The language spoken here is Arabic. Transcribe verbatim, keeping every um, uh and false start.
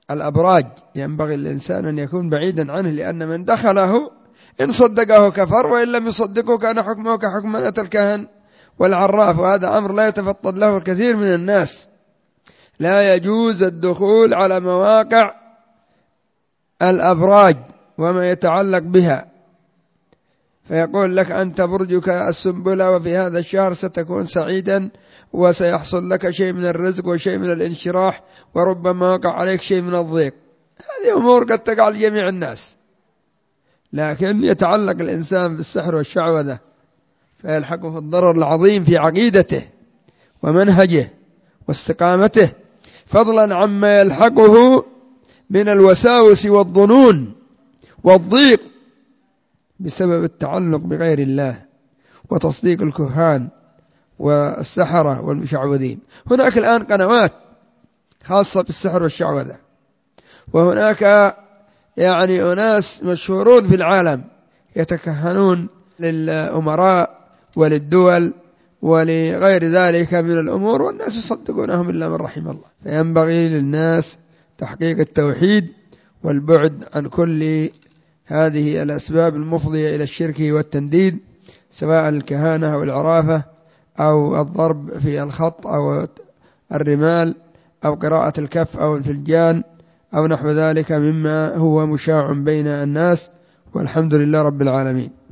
الأبراج ينبغي الإنسان أن يكون بعيدا عنه، لأن من دخله إن صدقه كفر، وإن لم يصدقه كان حكمه كحكم من أتى الكهن والعراف، وهذا أمر لا يتفطن له الكثير من الناس. لا يجوز الدخول على مواقع الأبراج وما يتعلق بها، فيقول لك أنت برجك السنبلة وفي هذا الشهر ستكون سعيدا وسيحصل لك شيء من الرزق وشيء من الانشراح، وربما وقع عليك شيء من الضيق. هذه أمور قد تقع لجميع الناس، لكن يتعلق الإنسان بالسحر والشعوذة فيلحقه في الضرر العظيم في عقيدته ومنهجه واستقامته، فضلا عما يلحقه من الوساوس والظنون والضيق بسبب التعلق بغير الله وتصديق الكهان والسحرة والمشعوذين. هناك الآن قنوات خاصة بالسحر والشعوذة، وهناك يعني أناس مشهورون في العالم يتكهنون للأمراء وللدول ولغير ذلك من الأمور، والناس يصدقونهم إلا من رحم الله. فينبغي للناس تحقيق التوحيد والبعد عن كل هذه الأسباب المفضية إلى الشرك والتنديد، سواء الكهانة أو العرافة أو الضرب في الخط أو الرمال أو قراءة الكف أو الفلجان أو نحو ذلك مما هو مشاع بين الناس، والحمد لله رب العالمين.